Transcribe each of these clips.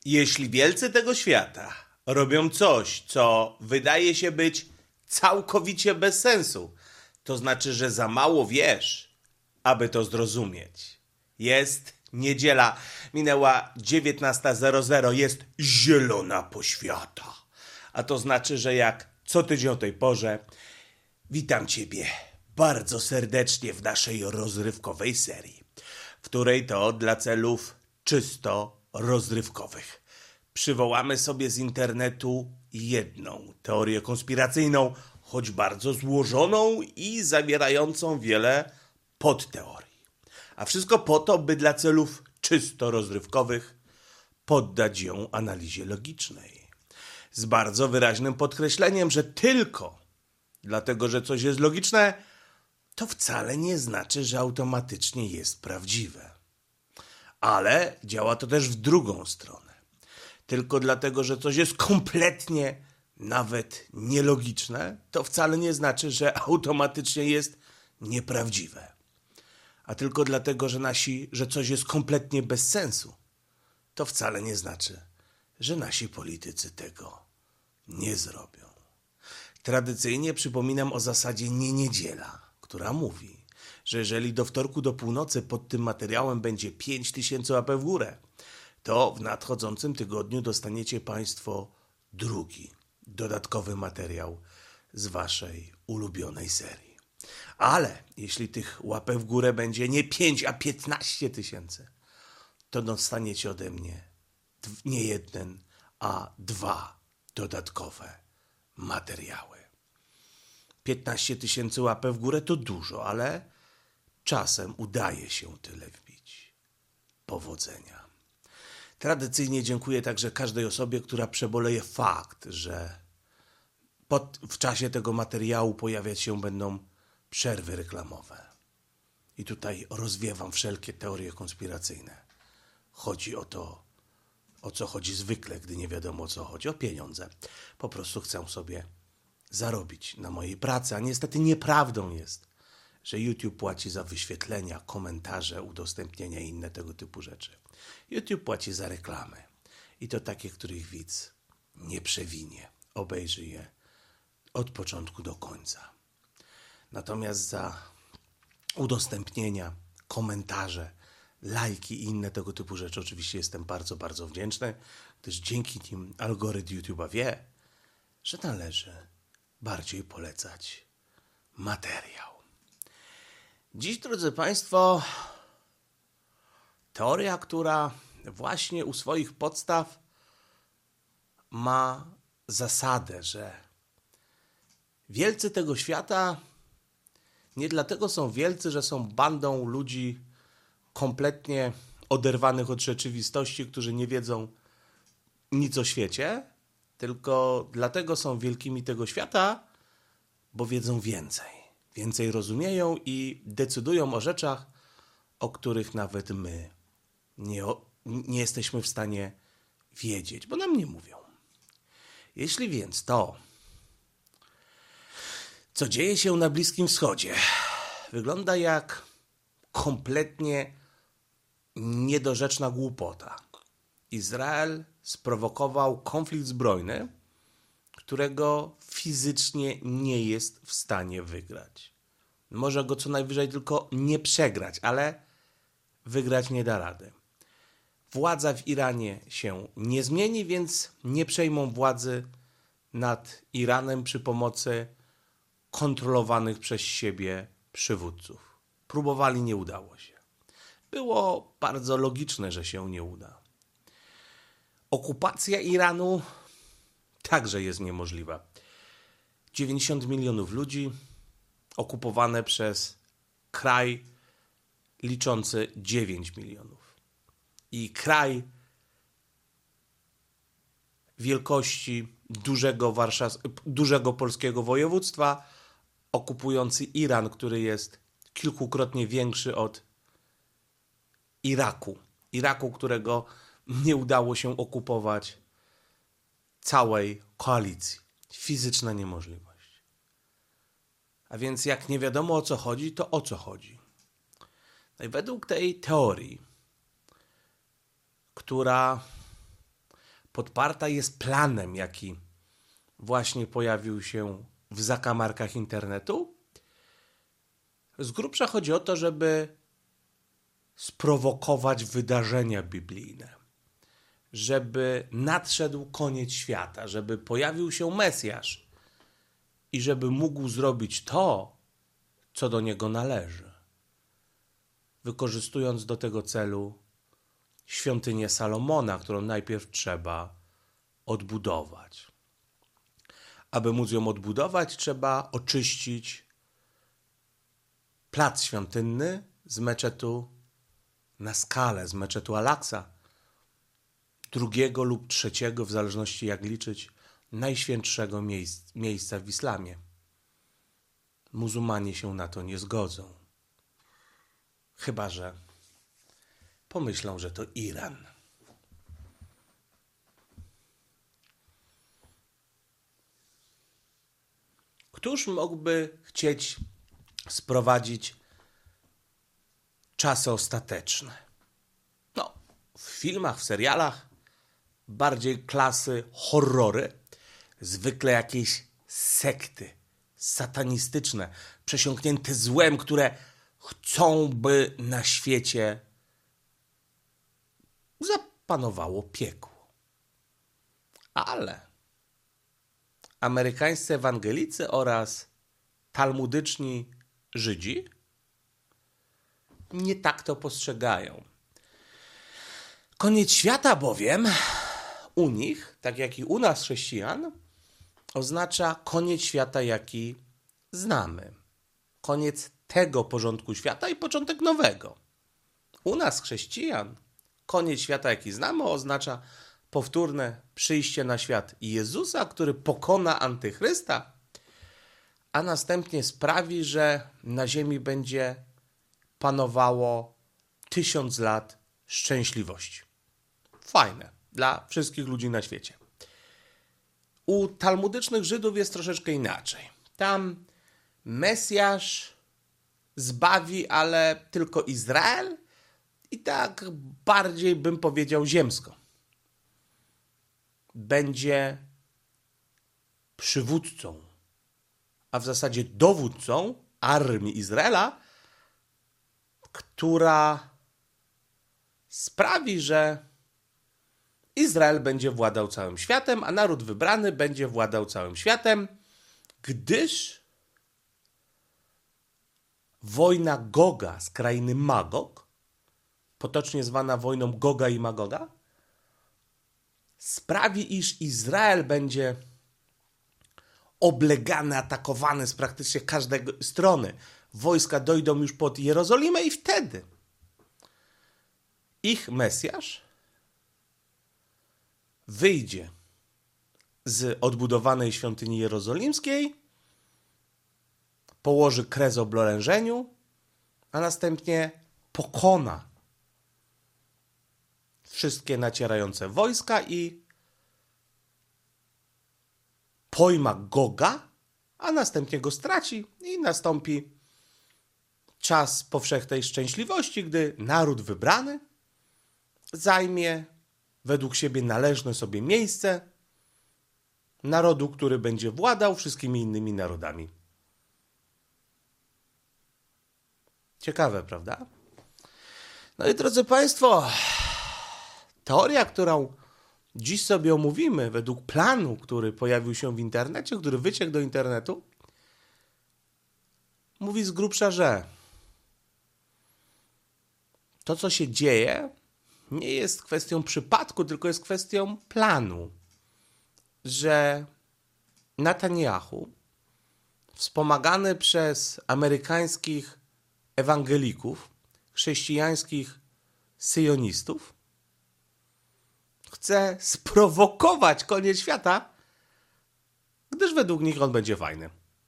Jeśli wielcy tego świata robią coś, co wydaje się być całkowicie bez sensu, to znaczy, że za mało wiesz, aby to zrozumieć. Jest niedziela, minęła 19:00, jest zielona poświata. A to znaczy, że jak co tydzień o tej porze, witam Ciebie bardzo serdecznie w naszej rozrywkowej serii, w której to dla celów czysto rozrywkowych przywołamy sobie z internetu jedną teorię konspiracyjną, choć bardzo złożoną i zawierającą wiele podteorii. A wszystko po to, by dla celów czysto rozrywkowych poddać ją analizie logicznej. Z bardzo wyraźnym podkreśleniem, że tylko dlatego, że coś jest logiczne, to wcale nie znaczy, że automatycznie jest prawdziwe. Ale działa to też w drugą stronę. Tylko dlatego, że coś jest kompletnie nawet nielogiczne, to wcale nie znaczy, że automatycznie jest nieprawdziwe. A tylko dlatego, że coś jest kompletnie bez sensu, to wcale nie znaczy, że nasi politycy tego nie zrobią. Tradycyjnie przypominam o zasadzie nie niedziela, która mówi, że jeżeli do wtorku do północy pod tym materiałem będzie 5000 łapek w górę, to w nadchodzącym tygodniu dostaniecie Państwo drugi, dodatkowy materiał z Waszej ulubionej serii. Ale jeśli tych łapek w górę będzie nie 5, a 15 tysięcy, to dostaniecie ode mnie nie jeden, a 2 dodatkowe materiały. 15 tysięcy łapek w górę to dużo, ale czasem udaje się tyle wbić. Powodzenia. Tradycyjnie dziękuję także każdej osobie, która przeboleje fakt, że w czasie tego materiału pojawiać się będą przerwy reklamowe. I tutaj rozwiewam wszelkie teorie konspiracyjne. Chodzi o to, o co chodzi zwykle, gdy nie wiadomo o co chodzi. O pieniądze. Po prostu chcę sobie zarobić na mojej pracy, a niestety nieprawdą jest, że YouTube płaci za wyświetlenia, komentarze, udostępnienia i inne tego typu rzeczy. YouTube płaci za reklamy. I to takie, których widz nie przewinie. Obejrzy je od początku do końca. Natomiast za udostępnienia, komentarze, lajki i inne tego typu rzeczy oczywiście jestem bardzo, bardzo wdzięczny, gdyż dzięki nim algorytm YouTube'a wie, że należy bardziej polecać materiał. Dziś, drodzy Państwo, teoria, która właśnie u swoich podstaw ma zasadę, że wielcy tego świata nie dlatego są wielcy, że są bandą ludzi kompletnie oderwanych od rzeczywistości, którzy nie wiedzą nic o świecie, tylko dlatego są wielkimi tego świata, bo wiedzą więcej. Więcej rozumieją i decydują o rzeczach, o których nawet my nie jesteśmy w stanie wiedzieć, bo nam nie mówią. Jeśli więc to, co dzieje się na Bliskim Wschodzie, wygląda jak kompletnie niedorzeczna głupota. Izrael sprowokował konflikt zbrojny, którego fizycznie nie jest w stanie wygrać. Może go co najwyżej tylko nie przegrać, ale wygrać nie da rady. Władza w Iranie się nie zmieni, więc nie przejmą władzy nad Iranem przy pomocy kontrolowanych przez siebie przywódców. Próbowali, nie udało się. Było bardzo logiczne, że się nie uda. Okupacja Iranu także jest niemożliwa. 90 milionów ludzi okupowane przez kraj liczący 9 milionów. I kraj wielkości dużego polskiego województwa okupujący Iran, który jest kilkukrotnie większy od Iraku, którego nie udało się okupować całej koalicji. Fizyczna niemożliwość. A więc jak nie wiadomo o co chodzi, to o co chodzi? No i według tej teorii, która podparta jest planem, jaki właśnie pojawił się w zakamarkach internetu. Z grubsza chodzi o to, żeby sprowokować wydarzenia biblijne, żeby nadszedł koniec świata, żeby pojawił się Mesjasz i żeby mógł zrobić to, co do niego należy, wykorzystując do tego celu świątynię Salomona, którą najpierw trzeba odbudować. Aby móc ją odbudować, trzeba oczyścić plac świątynny z meczetu na Skale, z meczetu Al-Aksa, drugiego lub trzeciego, w zależności jak liczyć, najświętszego miejsca w islamie. Muzułmanie się na to nie zgodzą. Chyba że pomyślą, że to Iran. Któż mógłby chcieć sprowadzić czasy ostateczne? No, w filmach, w serialach bardziej klasy horrory, zwykle jakieś sekty satanistyczne, przesiąknięte złem, które chcą, by na świecie zapanowało piekło. Ale amerykańscy ewangelicy oraz talmudyczni Żydzi nie tak to postrzegają. Koniec świata bowiem u nich, tak jak i u nas chrześcijan, oznacza koniec świata, jaki znamy. Koniec tego porządku świata i początek nowego. U nas chrześcijan koniec świata, jaki znamy, oznacza powtórne przyjście na świat Jezusa, który pokona Antychrysta, a następnie sprawi, że na ziemi będzie panowało 1000 lat szczęśliwości. Fajne dla wszystkich ludzi na świecie. U talmudycznych Żydów jest troszeczkę inaczej. Tam Mesjasz zbawi, ale tylko Izrael i tak bardziej bym powiedział ziemsko. Będzie przywódcą, a w zasadzie dowódcą armii Izraela, która sprawi, że Izrael będzie władał całym światem, a naród wybrany będzie władał całym światem, gdyż wojna Goga z krainy Magog, potocznie zwana wojną Goga i Magoga, sprawi, iż Izrael będzie oblegany, atakowany z praktycznie każdej strony. Wojska dojdą już pod Jerozolimę i wtedy ich Mesjasz wyjdzie z odbudowanej świątyni jerozolimskiej, położy kres oblężeniu, a następnie pokona wszystkie nacierające wojska i pojma Goga, a następnie go straci i nastąpi czas powszechnej szczęśliwości, gdy naród wybrany zajmie według siebie należne sobie miejsce narodu, który będzie władał wszystkimi innymi narodami. Ciekawe, prawda? No i drodzy Państwo, teoria, którą dziś sobie omówimy, według planu, który pojawił się w internecie, który wyciekł do internetu, mówi z grubsza, że to, co się dzieje, nie jest kwestią przypadku, tylko jest kwestią planu. Że Netanyahu, wspomagany przez amerykańskich ewangelików, chrześcijańskich syjonistów, chce sprowokować koniec świata, gdyż według nich on będzie fajny.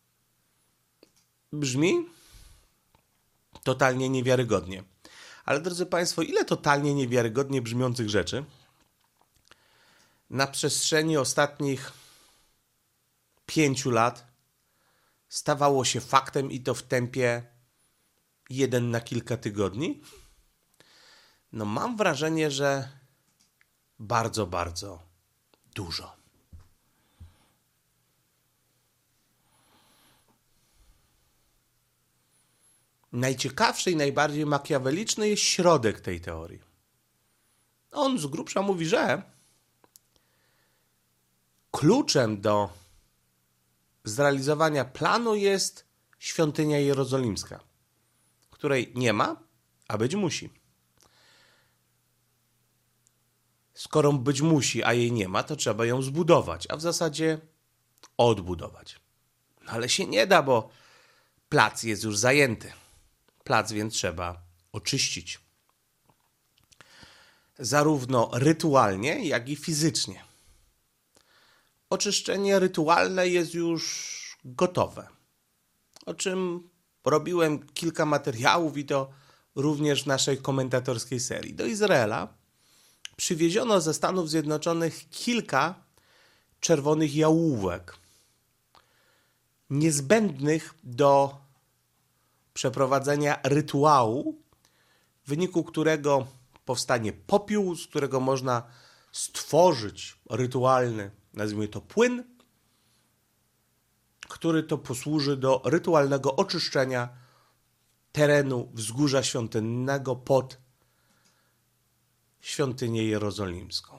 Brzmi totalnie niewiarygodnie. Ale drodzy Państwo, ile totalnie niewiarygodnie brzmiących rzeczy na przestrzeni ostatnich 5 lat stawało się faktem i to w tempie 1 na kilka tygodni? No mam wrażenie, że bardzo, bardzo dużo. Najciekawszy i najbardziej makiaweliczny jest środek tej teorii. On z grubsza mówi, że kluczem do zrealizowania planu jest świątynia jerozolimska, której nie ma, a być musi. Skoro być musi, a jej nie ma, to trzeba ją zbudować, a w zasadzie odbudować. No ale się nie da, bo plac jest już zajęty. Plac więc trzeba oczyścić. Zarówno rytualnie, jak i fizycznie. Oczyszczenie rytualne jest już gotowe, o czym robiłem kilka materiałów i to również w naszej komentatorskiej serii. Do Izraela przywieziono ze Stanów Zjednoczonych kilka czerwonych jałówek, niezbędnych do przeprowadzenia rytuału, w wyniku którego powstanie popiół, z którego można stworzyć rytualny, nazwijmy to płyn, który to posłuży do rytualnego oczyszczenia terenu wzgórza świątynnego pod świątynię jerozolimską.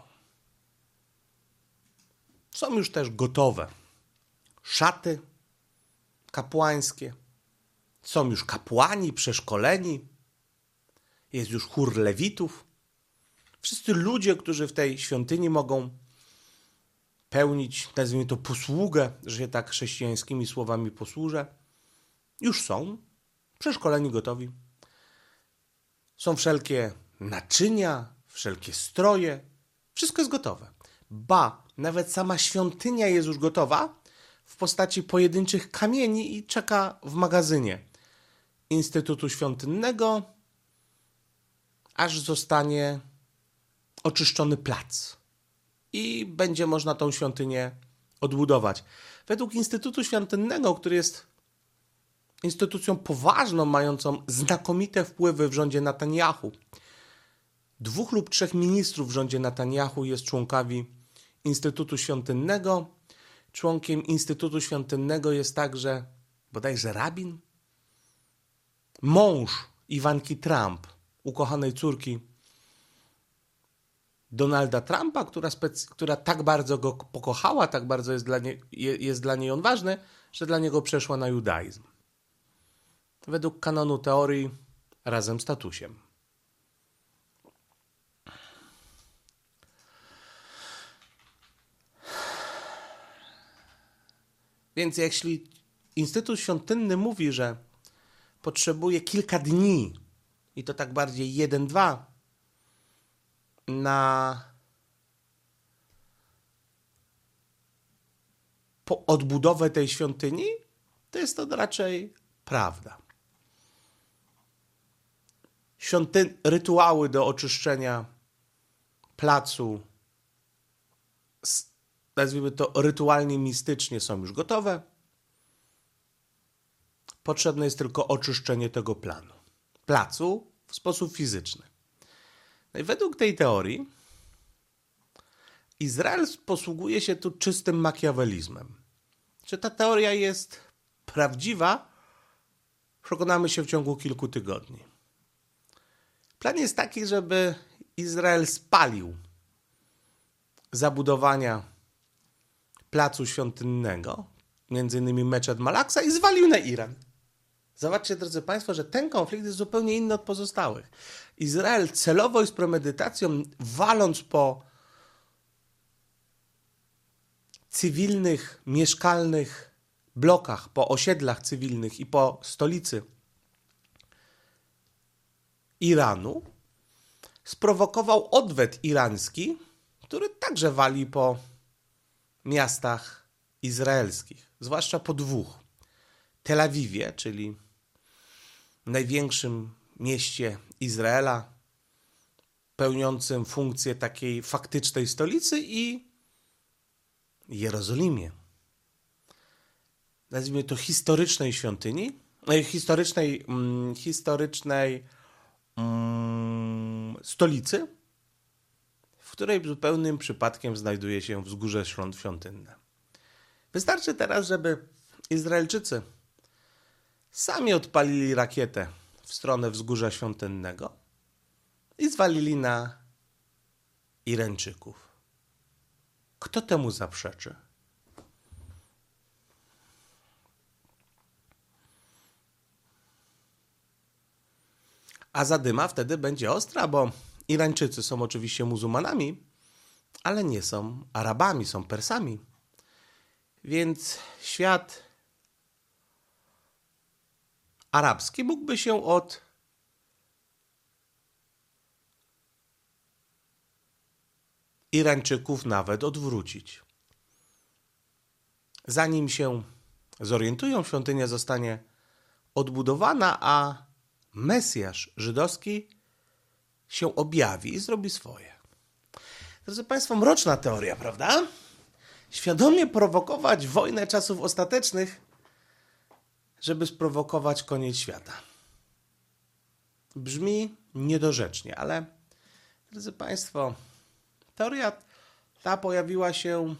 Są już też gotowe szaty kapłańskie, są już kapłani przeszkoleni, jest już chór lewitów. Wszyscy ludzie, którzy w tej świątyni mogą pełnić, nazwijmy to, posługę, że się tak chrześcijańskimi słowami posłużę, już są przeszkoleni, gotowi. Są wszelkie naczynia, wszelkie stroje, wszystko jest gotowe. Ba, nawet sama świątynia jest już gotowa w postaci pojedynczych kamieni i czeka w magazynie Instytutu Świątynnego, aż zostanie oczyszczony plac i będzie można tą świątynię odbudować. Według Instytutu Świątynnego, który jest instytucją poważną, mającą znakomite wpływy w rządzie Netanjahu, 2 lub 3 ministrów w rządzie Netanjahu jest członkami Instytutu Świątynnego. Członkiem Instytutu Świątynnego jest także bodajże rabin, mąż Iwanki Trump, ukochanej córki Donalda Trumpa, która tak bardzo go pokochała, tak bardzo jest dla niej on ważny, że dla niego przeszła na judaizm. Według kanonu teorii razem z tatusiem. Więc jeśli Instytut Świątynny mówi, że potrzebuje kilka dni, i to tak bardziej 1-2, na odbudowę tej świątyni, to jest to raczej prawda. Rytuały do oczyszczenia placu, nazwijmy to rytualnie, mistycznie, są już gotowe. Potrzebne jest tylko oczyszczenie tego placu w sposób fizyczny. No i według tej teorii Izrael posługuje się tu czystym makiawelizmem. Czy ta teoria jest prawdziwa? Przekonamy się w ciągu kilku tygodni. Plan jest taki, żeby Izrael spalił zabudowania placu świątynnego, między innymi Meczet Malaksa, i zwalił na Iran. Zobaczcie, drodzy Państwo, że ten konflikt jest zupełnie inny od pozostałych. Izrael celowo i z premedytacją, waląc po cywilnych, mieszkalnych blokach, po osiedlach cywilnych i po stolicy Iranu, sprowokował odwet irański, który także wali po miastach izraelskich, zwłaszcza po 2. Tel Awiwie, czyli największym mieście Izraela, pełniącym funkcję takiej faktycznej stolicy, i Jerozolimie. Nazwijmy to historycznej świątyni, historycznej stolicy, której zupełnym przypadkiem znajduje się wzgórze świątynne. Wystarczy teraz, żeby Izraelczycy sami odpalili rakietę w stronę wzgórza świątynnego i zwalili na Irańczyków. Kto temu zaprzeczy? A zadyma wtedy będzie ostra, bo Irańczycy są oczywiście muzułmanami, ale nie są Arabami, są Persami. Więc świat arabski mógłby się od Irańczyków nawet odwrócić. Zanim się zorientują, świątynia zostanie odbudowana, a Mesjasz żydowski się objawi i zrobi swoje. Drodzy Państwo, mroczna teoria, prawda? Świadomie prowokować wojnę czasów ostatecznych, żeby sprowokować koniec świata. Brzmi niedorzecznie, ale drodzy Państwo, teoria ta pojawiła się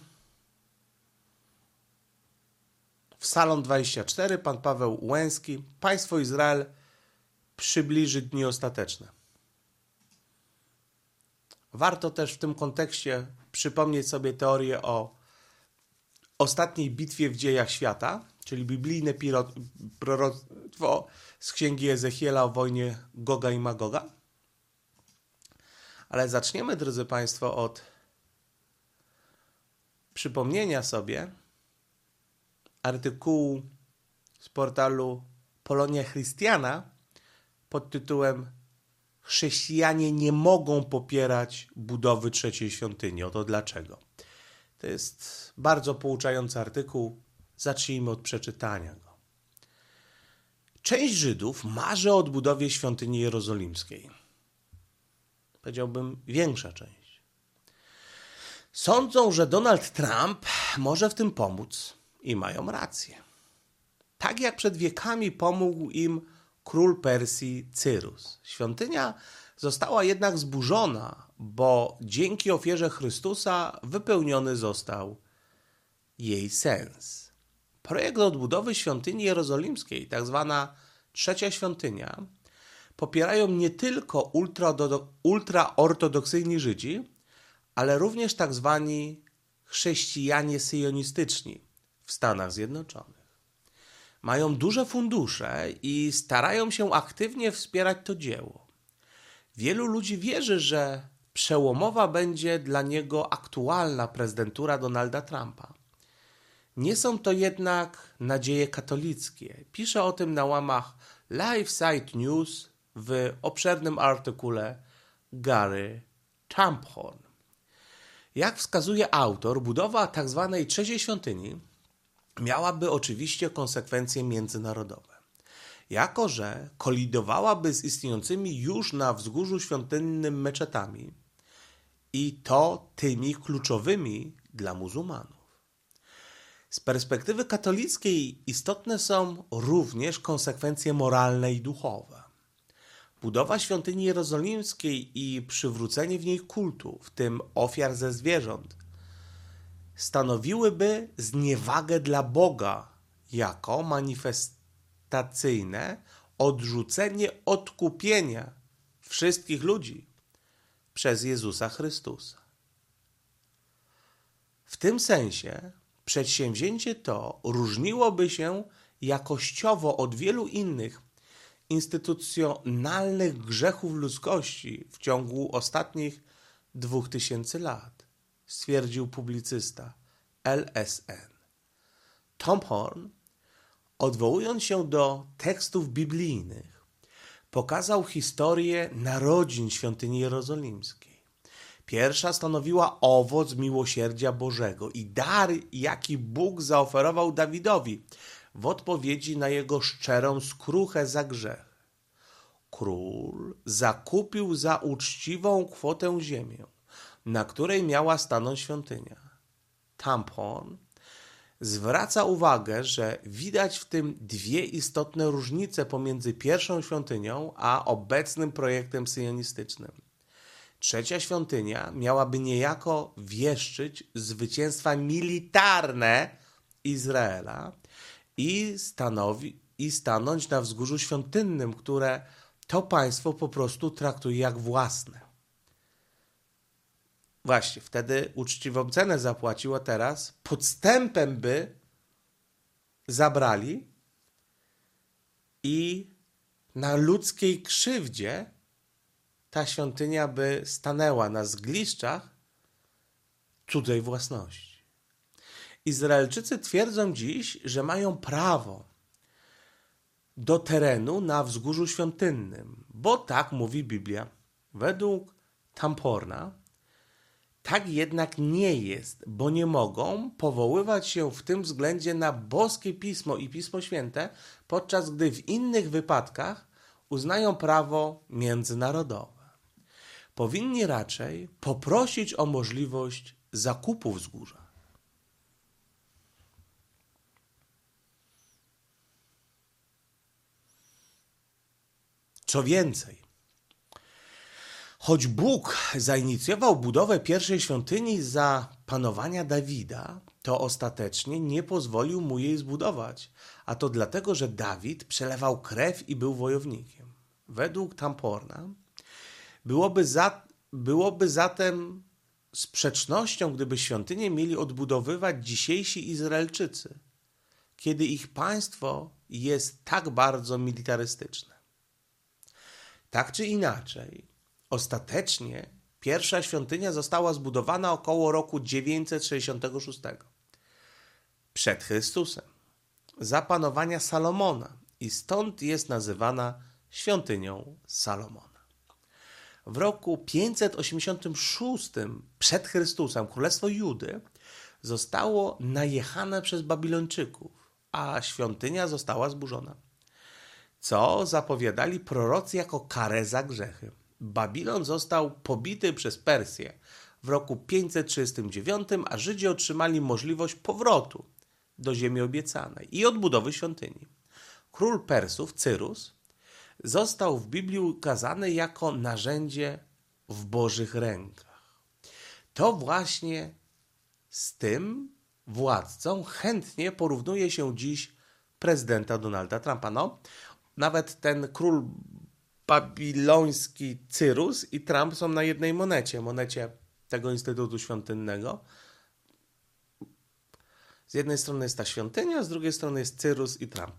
w Salon 24, pan Paweł Łęski. Państwo Izrael przybliży dni ostateczne. Warto też w tym kontekście przypomnieć sobie teorię o ostatniej bitwie w dziejach świata, czyli biblijne proroctwo z księgi Ezechiela o wojnie Goga i Magoga. Ale zaczniemy, drodzy Państwo, od przypomnienia sobie artykułu z portalu Polonia Christiana pod tytułem Chrześcijanie nie mogą popierać budowy trzeciej świątyni. Oto dlaczego. To jest bardzo pouczający artykuł. Zacznijmy od przeczytania go. Część Żydów marzy o odbudowie świątyni jerozolimskiej. Powiedziałbym większa część. Sądzą, że Donald Trump może w tym pomóc i mają rację. Tak jak przed wiekami pomógł im król Persji Cyrus. Świątynia została jednak zburzona, bo dzięki ofierze Chrystusa wypełniony został jej sens. Projekt odbudowy świątyni jerozolimskiej, tak zwana trzecia świątynia, popierają nie tylko ultraortodoksyjni Żydzi, ale również tak zwani chrześcijanie syjonistyczni w Stanach Zjednoczonych. Mają duże fundusze i starają się aktywnie wspierać to dzieło. Wielu ludzi wierzy, że przełomowa będzie dla niego aktualna prezydentura Donalda Trumpa. Nie są to jednak nadzieje katolickie. Pisze o tym na łamach LifeSite News w obszernym artykule Gary Tamphorn. Jak wskazuje autor, budowa tzw. trzeciej świątyni miałaby oczywiście konsekwencje międzynarodowe. Jako że kolidowałaby z istniejącymi już na wzgórzu świątynnym meczetami i to tymi kluczowymi dla muzułmanów. Z perspektywy katolickiej istotne są również konsekwencje moralne i duchowe. Budowa świątyni jerozolimskiej i przywrócenie w niej kultu, w tym ofiar ze zwierząt, stanowiłyby zniewagę dla Boga jako manifestacyjne odrzucenie odkupienia wszystkich ludzi przez Jezusa Chrystusa. W tym sensie przedsięwzięcie to różniłoby się jakościowo od wielu innych instytucjonalnych grzechów ludzkości w ciągu ostatnich 2000 lat, stwierdził publicysta LSN. Tamphorn, odwołując się do tekstów biblijnych, pokazał historię narodzin świątyni jerozolimskiej. Pierwsza stanowiła owoc miłosierdzia Bożego i dar, jaki Bóg zaoferował Dawidowi w odpowiedzi na jego szczerą skruchę za grzech. Król zakupił za uczciwą kwotę ziemię, na której miała stanąć świątynia. Tamphorn zwraca uwagę, że widać w tym dwie istotne różnice pomiędzy pierwszą świątynią a obecnym projektem syjonistycznym. trzecia świątynia miałaby niejako wieszczyć zwycięstwa militarne Izraela i stanąć na wzgórzu świątynnym, które to państwo po prostu traktuje jak własne. Właśnie, wtedy uczciwą cenę zapłaciło, teraz podstępem by zabrali i na ludzkiej krzywdzie ta świątynia by stanęła na zgliszczach cudzej własności. Izraelczycy twierdzą dziś, że mają prawo do terenu na wzgórzu świątynnym, bo tak mówi Biblia. Według Tamporna tak jednak nie jest, bo nie mogą powoływać się w tym względzie na boskie Pismo i Pismo Święte, podczas gdy w innych wypadkach uznają prawo międzynarodowe. Powinni raczej poprosić o możliwość zakupu wzgórza. Co więcej, choć Bóg zainicjował budowę pierwszej świątyni za panowania Dawida, to ostatecznie nie pozwolił mu jej zbudować, a to dlatego, że Dawid przelewał krew i był wojownikiem. Według Tamporna byłoby zatem sprzecznością, gdyby świątynię mieli odbudowywać dzisiejsi Izraelczycy, kiedy ich państwo jest tak bardzo militarystyczne. Tak czy inaczej, ostatecznie pierwsza świątynia została zbudowana około roku 966 przed Chrystusem, za panowania Salomona, i stąd jest nazywana świątynią Salomona. W roku 586 przed Chrystusem Królestwo Judy zostało najechane przez Babilończyków, a świątynia została zburzona, co zapowiadali prorocy jako karę za grzechy. Babilon został pobity przez Persję w roku 539, a Żydzi otrzymali możliwość powrotu do ziemi obiecanej i odbudowy świątyni. Król Persów, Cyrus, został w Biblii ukazany jako narzędzie w Bożych rękach. To właśnie z tym władcą chętnie porównuje się dziś prezydenta Donalda Trumpa. Nawet ten król babiloński Cyrus i Trump są na jednej monecie tego Instytutu Świątynnego. Z jednej strony jest ta świątynia, z drugiej strony jest Cyrus i Trump.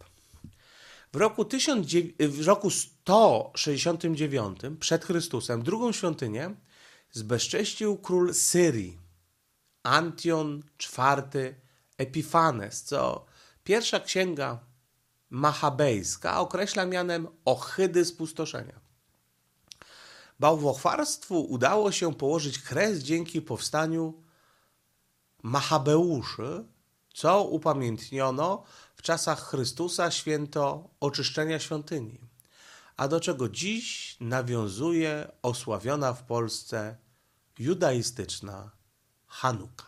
W roku 169 przed Chrystusem drugą świątynię zbezcześcił król Syrii, Antion IV Epifanes, co pierwsza księga machabejska określa mianem ohydy spustoszenia. Bałwochwalstwu udało się położyć kres dzięki powstaniu Machabeuszy, co upamiętniono w czasach Chrystusa święto oczyszczenia świątyni, a do czego dziś nawiązuje osławiona w Polsce judaistyczna Chanuka.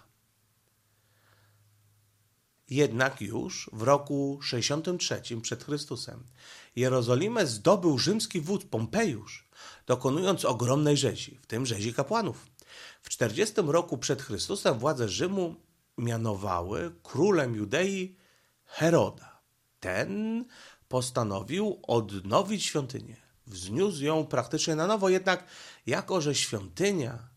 Jednak już w roku 63 przed Chrystusem Jerozolimę zdobył rzymski wódz Pompejusz, dokonując ogromnej rzezi, w tym rzezi kapłanów. W 40 roku przed Chrystusem władze Rzymu mianowały królem Judei Heroda. Ten postanowił odnowić świątynię. Wzniósł ją praktycznie na nowo, jednak jako że świątynia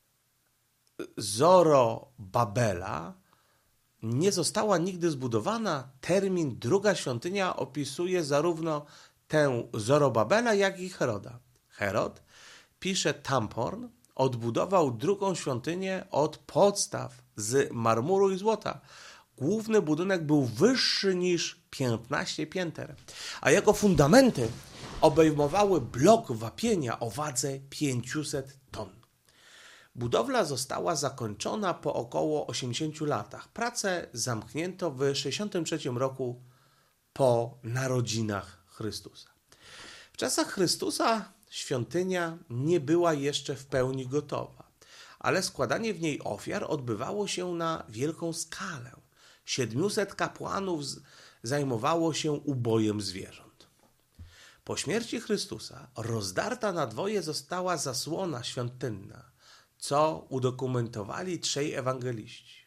Zorobabela nie została nigdy zbudowana, termin druga świątynia opisuje zarówno tę Zorobabela, jak i Heroda. Herod, pisze Tamporn, odbudował drugą świątynię od podstaw z marmuru i złota. Główny budynek był wyższy niż 15 pięter, a jego fundamenty obejmowały blok wapienia o wadze 500 ton. Budowla została zakończona po około 80 latach. Pracę zamknięto w 63 roku po narodzinach Chrystusa. W czasach Chrystusa świątynia nie była jeszcze w pełni gotowa, ale składanie w niej ofiar odbywało się na wielką skalę. 700 kapłanów zajmowało się ubojem zwierząt. Po śmierci Chrystusa rozdarta na dwoje została zasłona świątynna, co udokumentowali trzej ewangeliści.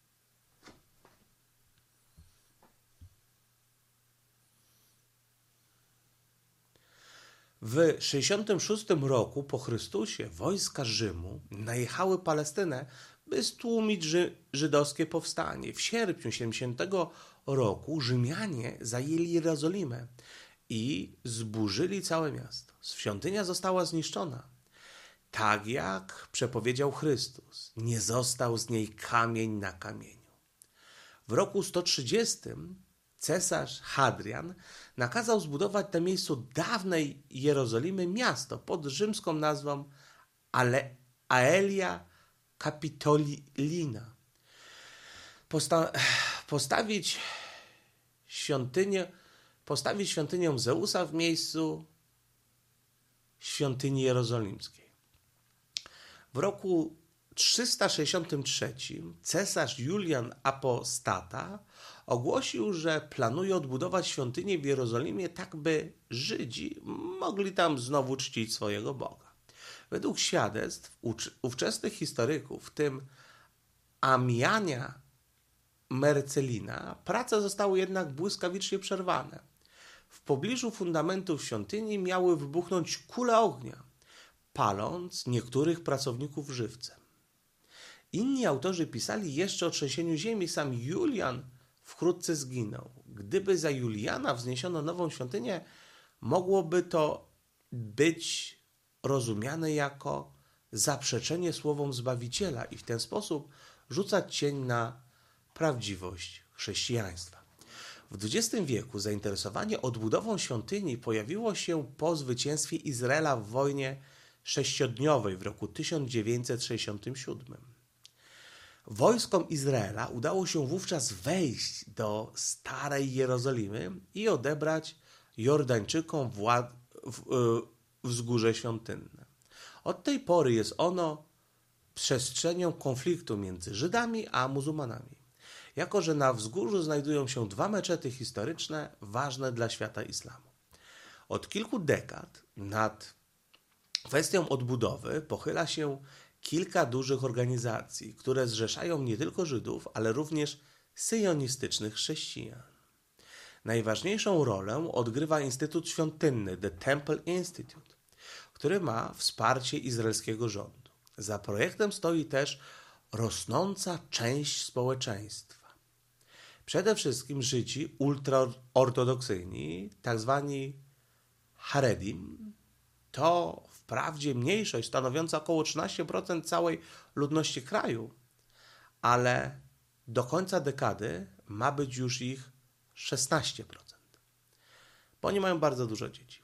W 66 roku po Chrystusie wojska Rzymu najechały Palestynę, by stłumić żydowskie powstanie. W sierpniu 70 roku Rzymianie zajęli Jerozolimę i zburzyli całe miasto. Świątynia została zniszczona. Tak jak przepowiedział Chrystus, nie został z niej kamień na kamieniu. W roku 130 cesarz Hadrian nakazał zbudować na miejscu dawnej Jerozolimy miasto pod rzymską nazwą Aelia Capitolina. Postawić świątynię Zeusa w miejscu świątyni jerozolimskiej. W roku 363 cesarz Julian Apostata ogłosił, że planuje odbudować świątynię w Jerozolimie tak, by Żydzi mogli tam znowu czcić swojego Boga. Według świadectw ówczesnych historyków, w tym Ammiana Marcelina, prace zostały jednak błyskawicznie przerwane. W pobliżu fundamentów świątyni miały wybuchnąć kule ognia, paląc niektórych pracowników żywcem. Inni autorzy pisali jeszcze o trzęsieniu ziemi. Sam Julian wkrótce zginął. Gdyby za Juliana wzniesiono nową świątynię, mogłoby to być rozumiane jako zaprzeczenie słowom Zbawiciela i w ten sposób rzucać cień na prawdziwość chrześcijaństwa. W XX wieku zainteresowanie odbudową świątyni pojawiło się po zwycięstwie Izraela w wojnie sześciodniowej w roku 1967. Wojskom Izraela udało się wówczas wejść do Starej Jerozolimy i odebrać Jordańczykom wzgórze świątynne. Od tej pory jest ono przestrzenią konfliktu między Żydami a muzułmanami. Jako że na wzgórzu znajdują się dwa meczety historyczne ważne dla świata islamu. Od kilku dekad nad kwestią odbudowy pochyla się kilka dużych organizacji, które zrzeszają nie tylko Żydów, ale również syjonistycznych chrześcijan. Najważniejszą rolę odgrywa Instytut Świątynny, The Temple Institute, który ma wsparcie izraelskiego rządu. Za projektem stoi też rosnąca część społeczeństwa. Przede wszystkim Żydzi ultraortodoksyjni, tzw. Haredim, to wprawdzie mniejszość stanowiąca około 13% całej ludności kraju, ale do końca dekady ma być już ich 16%, bo oni mają bardzo dużo dzieci.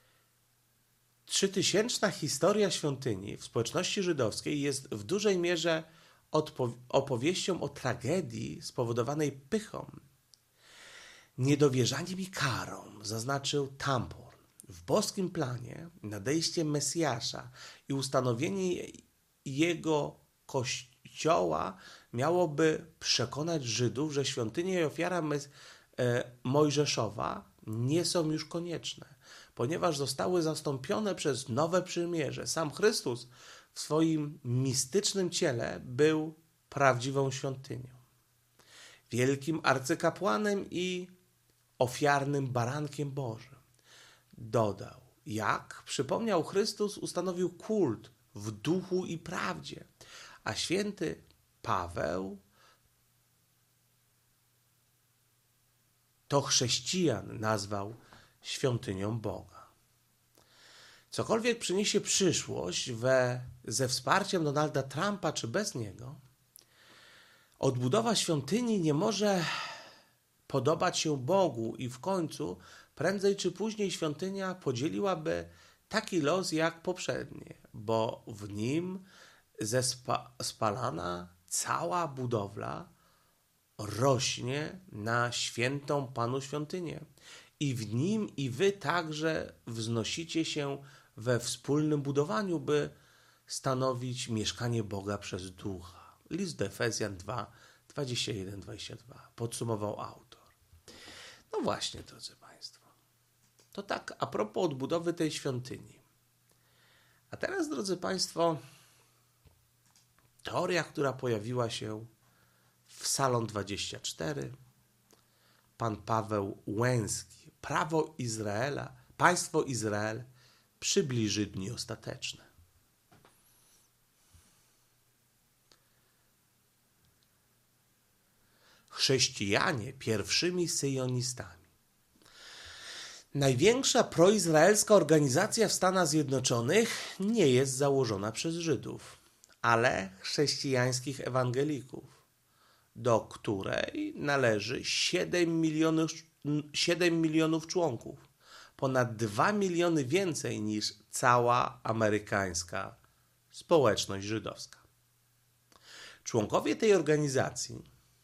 3000 historia świątyni w społeczności żydowskiej jest w dużej mierze opowieścią o tragedii spowodowanej pychą, niedowierzaniem i karą, zaznaczył Tampor. W boskim planie nadejście Mesjasza i ustanowienie jego kościoła miałoby przekonać Żydów, że świątynia i ofiara mojżeszowa nie są już konieczne, ponieważ zostały zastąpione przez nowe przymierze. Sam Chrystus w swoim mistycznym ciele był prawdziwą świątynią, wielkim arcykapłanem i ofiarnym barankiem Bożym. Dodał, jak przypomniał Chrystus, ustanowił kult w duchu i prawdzie, a święty Paweł to chrześcijan nazwał świątynią Boga. Cokolwiek przyniesie przyszłość ze wsparciem Donalda Trumpa czy bez niego, odbudowa świątyni nie może podobać się Bogu i w końcu prędzej czy później świątynia podzieliłaby taki los jak poprzednie, bo w nim spalana cała budowla rośnie na świętą Panu świątynię i w nim i wy także wznosicie się we wspólnym budowaniu, by stanowić mieszkanie Boga przez Ducha. List do Efezjan 2, 21-22. Podsumował autor. No właśnie, drodzy Państwo. To tak a propos odbudowy tej świątyni. A teraz, drodzy Państwo, teoria, która pojawiła się w Salon 24, pan Paweł Łęski. Prawo Izraela, państwo Izrael przybliży dni ostateczne. Chrześcijanie pierwszymi syjonistami. Największa proizraelska organizacja w Stanach Zjednoczonych nie jest założona przez Żydów, ale chrześcijańskich ewangelików, do której należy 7 milionów członków, ponad 2 miliony więcej niż cała amerykańska społeczność żydowska. Członkowie tej organizacji,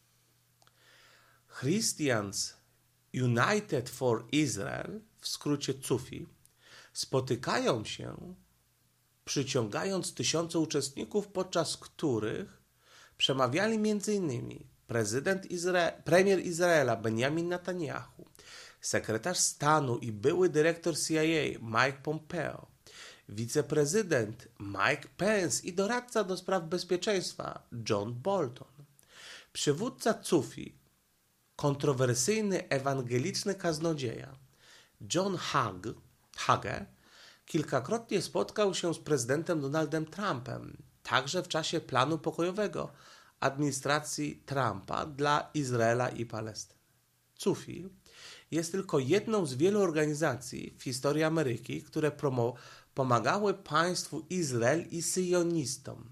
Christians United for Israel, w skrócie CUFI, spotykają się, przyciągając tysiące uczestników, podczas których przemawiali m.in. premier Izraela Benjamin Netanyahu, sekretarz stanu i były dyrektor CIA Mike Pompeo, wiceprezydent Mike Pence i doradca do spraw bezpieczeństwa John Bolton. Przywódca CUFI, kontrowersyjny ewangeliczny kaznodzieja John Hagee kilkakrotnie spotkał się z prezydentem Donaldem Trumpem, także w czasie planu pokojowego administracji Trumpa dla Izraela i Palestyny. CUFI jest tylko jedną z wielu organizacji w historii Ameryki, które pomagały państwu Izrael i syjonistom,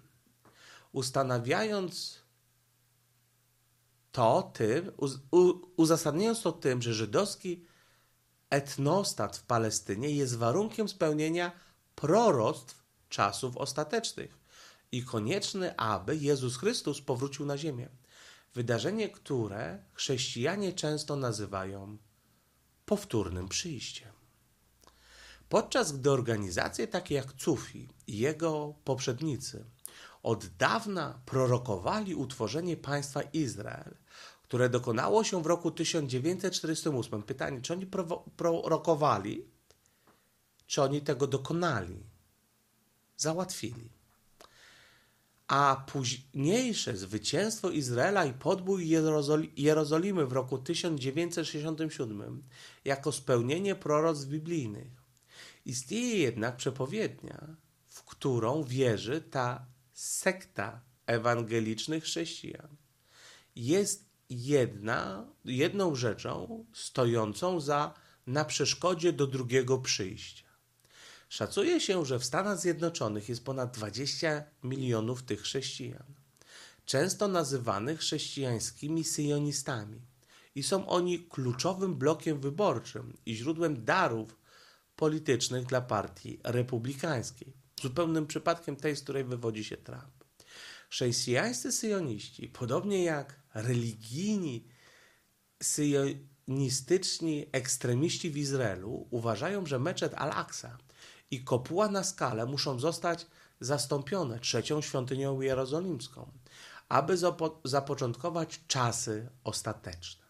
uzasadniając to tym, że żydowski etnostat w Palestynie jest warunkiem spełnienia proroctw czasów ostatecznych i konieczny, aby Jezus Chrystus powrócił na ziemię. Wydarzenie, które chrześcijanie często nazywają powtórnym przyjściem. Podczas gdy organizacje takie jak CUFI i jego poprzednicy od dawna prorokowali utworzenie państwa Izrael, które dokonało się w roku 1948. Pytanie, czy oni prorokowali, czy oni tego dokonali, załatwili. A późniejsze zwycięstwo Izraela i podbój Jerozolimy w roku 1967 jako spełnienie proroctw biblijnych. Istnieje jednak przepowiednia, w którą wierzy ta sekta ewangelicznych chrześcijan. Jest jedną rzeczą stojącą na przeszkodzie do drugiego przyjścia. Szacuje się, że w Stanach Zjednoczonych jest ponad 20 milionów tych chrześcijan, często nazywanych chrześcijańskimi syjonistami, i są oni kluczowym blokiem wyborczym i źródłem darów politycznych dla partii republikańskiej, zupełnym przypadkiem tej, z której wywodzi się Trump. Chrześcijańscy syjoniści, podobnie jak religijni syjonistyczni ekstremiści w Izraelu, uważają, że meczet Al-Aqsa i kopuła na Skale muszą zostać zastąpione trzecią świątynią jerozolimską, aby zapoczątkować czasy ostateczne.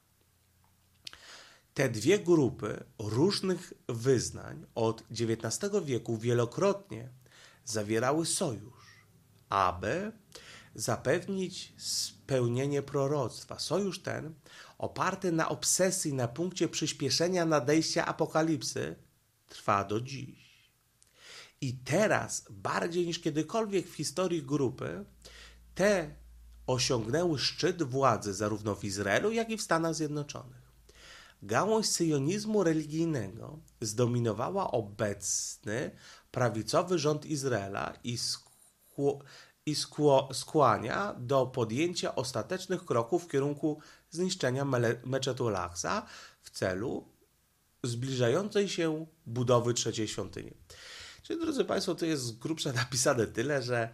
Te dwie grupy różnych wyznań od XIX wieku wielokrotnie zawierały sojusz, aby zapewnić spełnienie proroctwa. Sojusz ten, oparty na obsesji na punkcie przyspieszenia nadejścia apokalipsy, trwa do dziś. I teraz, bardziej niż kiedykolwiek w historii grupy, te osiągnęły szczyt władzy zarówno w Izraelu, jak i w Stanach Zjednoczonych. Gałąź syjonizmu religijnego zdominowała obecny prawicowy rząd Izraela i skłania do podjęcia ostatecznych kroków w kierunku zniszczenia meczetu Al-Aqsa w celu zbliżającej się budowy trzeciej świątyni. Czyli, drodzy Państwo, to jest z grubsza napisane tyle, że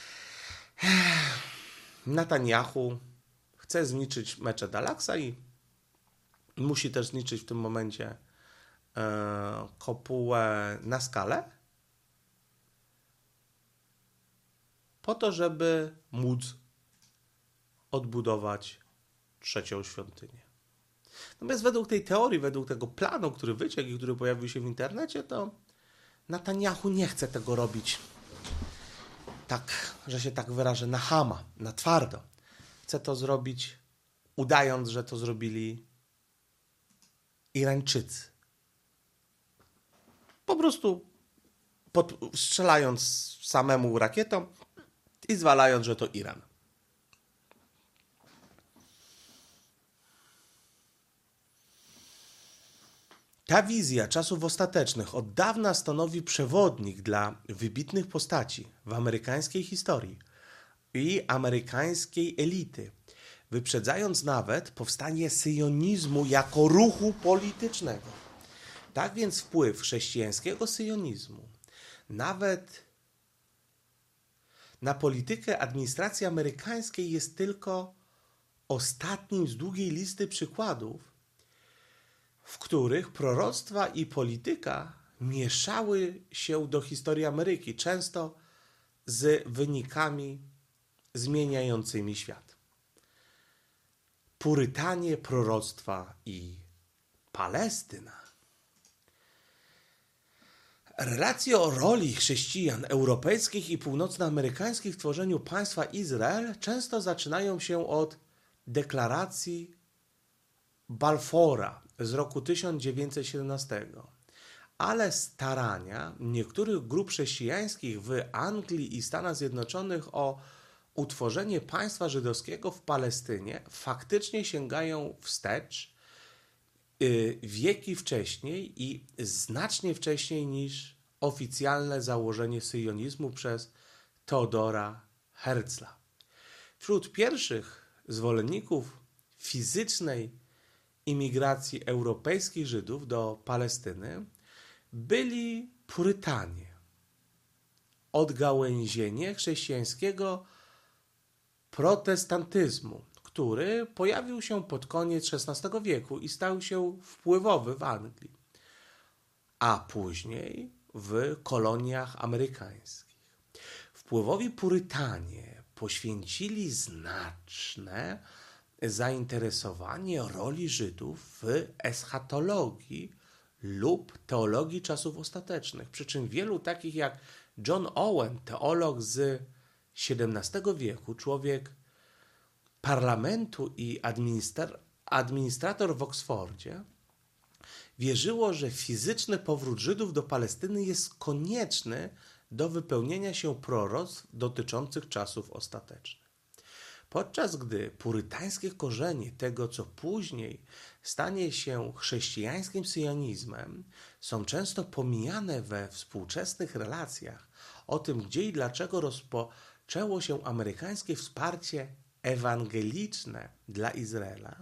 Netanyahu chce zniszczyć meczet Al-Aqsa i musi też zniszczyć w tym momencie kopułę na Skale, po to, żeby móc odbudować trzecią świątynię. Natomiast według tej teorii, według tego planu, który wyciekł i który pojawił się w internecie, to Netanyahu nie chce tego robić tak, że się tak wyrażę, na chama, na twardo. Chce to zrobić, udając, że to zrobili Irańczycy. Po prostu strzelając samemu rakietą i zwalając, że to Iran. Ta wizja czasów ostatecznych od dawna stanowi przewodnik dla wybitnych postaci w amerykańskiej historii i amerykańskiej elity, wyprzedzając nawet powstanie syjonizmu jako ruchu politycznego. Tak więc wpływ chrześcijańskiego syjonizmu nawet na politykę administracji amerykańskiej jest tylko ostatnim z długiej listy przykładów, w których proroctwa i polityka mieszały się do historii Ameryki, często z wynikami zmieniającymi świat. Purytanie, proroctwa i Palestyna. Relacje o roli chrześcijan europejskich i północnoamerykańskich w tworzeniu państwa Izrael często zaczynają się od deklaracji Balfoura z roku 1917, ale starania niektórych grup chrześcijańskich w Anglii i Stanach Zjednoczonych o utworzenie państwa żydowskiego w Palestynie faktycznie sięgają wstecz wieki wcześniej i znacznie wcześniej niż oficjalne założenie syjonizmu przez Theodora Herzla. Wśród pierwszych zwolenników fizycznej imigracji europejskich Żydów do Palestyny byli Purytanie, odgałęzienie chrześcijańskiego protestantyzmu, który pojawił się pod koniec XVI wieku i stał się wpływowy w Anglii, a później w koloniach amerykańskich. Wpływowi Purytanie poświęcili znaczne zainteresowanie roli Żydów w eschatologii lub teologii czasów ostatecznych. Przy czym wielu takich jak John Owen, teolog z XVII wieku, człowiek parlamentu i administrator w Oksfordzie, wierzyło, że fizyczny powrót Żydów do Palestyny jest konieczny do wypełnienia się proroctw dotyczących czasów ostatecznych. Podczas gdy purytańskie korzenie tego, co później stanie się chrześcijańskim syjonizmem, są często pomijane we współczesnych relacjach o tym, gdzie i dlaczego rozpoczęło się amerykańskie wsparcie ewangeliczne dla Izraela,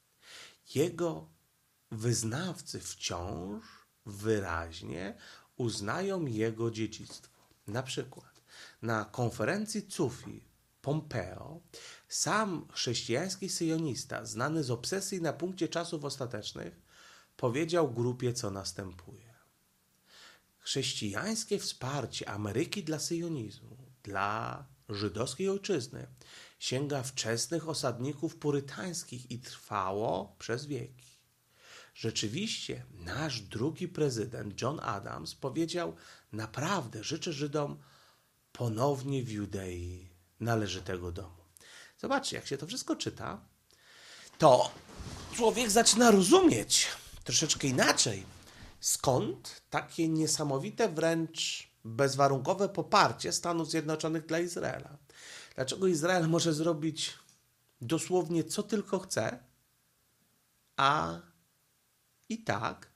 jego wyznawcy wciąż wyraźnie uznają jego dziedzictwo. Na przykład na konferencji Cufi Pompeo sam chrześcijański syjonista, znany z obsesji na punkcie czasów ostatecznych, powiedział grupie, co następuje. Chrześcijańskie wsparcie Ameryki dla syjonizmu, dla żydowskiej ojczyzny, sięga wczesnych osadników purytańskich i trwało przez wieki. Rzeczywiście nasz drugi prezydent John Adams powiedział: naprawdę życzę Żydom ponownie w Judei należytego domu. Zobaczcie, jak się to wszystko czyta, to człowiek zaczyna rozumieć troszeczkę inaczej, skąd takie niesamowite, wręcz bezwarunkowe poparcie Stanów Zjednoczonych dla Izraela. Dlaczego Izrael może zrobić dosłownie co tylko chce, a i tak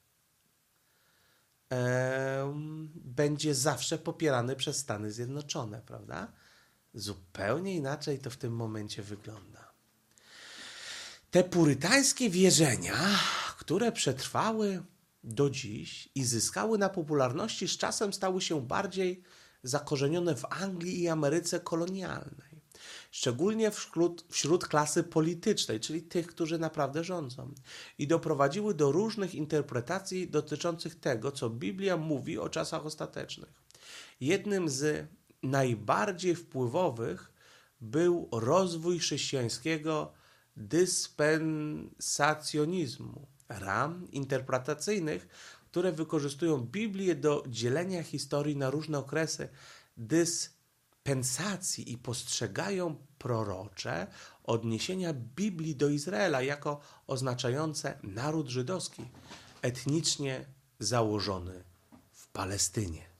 będzie zawsze popierany przez Stany Zjednoczone, prawda? Zupełnie inaczej to w tym momencie wygląda. Te purytańskie wierzenia, które przetrwały do dziś i zyskały na popularności, z czasem stały się bardziej zakorzenione w Anglii i Ameryce kolonialnej. Szczególnie wśród klasy politycznej, czyli tych, którzy naprawdę rządzą. I doprowadziły do różnych interpretacji dotyczących tego, co Biblia mówi o czasach ostatecznych. Jednym z najbardziej wpływowych był rozwój chrześcijańskiego dyspensacjonizmu, ram interpretacyjnych, które wykorzystują Biblię do dzielenia historii na różne okresy dyspensacji i postrzegają prorocze odniesienia Biblii do Izraela jako oznaczające naród żydowski, etnicznie założony w Palestynie.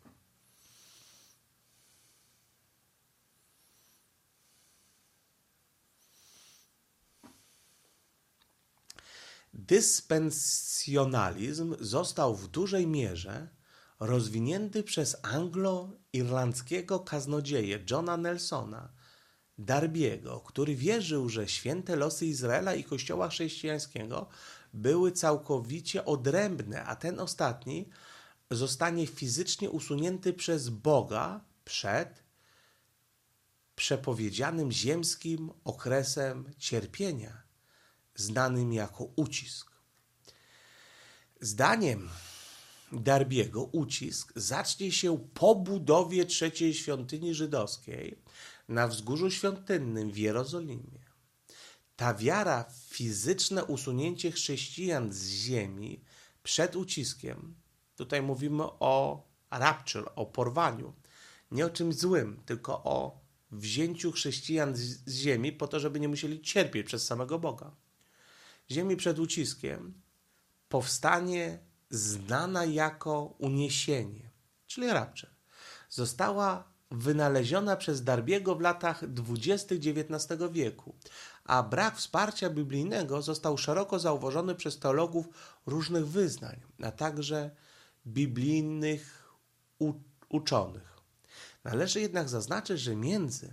Dyspensjonalizm został w dużej mierze rozwinięty przez anglo-irlandzkiego kaznodzieję Johna Nelsona Darby'ego, który wierzył, że święte losy Izraela i Kościoła chrześcijańskiego były całkowicie odrębne, a ten ostatni zostanie fizycznie usunięty przez Boga przed przepowiedzianym ziemskim okresem cierpienia, znanym jako ucisk. Zdaniem Darby'ego ucisk zacznie się po budowie trzeciej świątyni żydowskiej na Wzgórzu Świątynnym w Jerozolimie. Ta wiara w fizyczne usunięcie chrześcijan z ziemi przed uciskiem, tutaj mówimy o rapture, o porwaniu, nie o czymś złym, tylko o wzięciu chrześcijan z ziemi po to, żeby nie musieli cierpieć przez samego Boga. Ziemi przed uciskiem powstanie znana jako uniesienie, czyli rapture. Została wynaleziona przez Darby'ego w latach 20. XIX wieku, a brak wsparcia biblijnego został szeroko zauważony przez teologów różnych wyznań, a także biblijnych uczonych. Należy jednak zaznaczyć, że między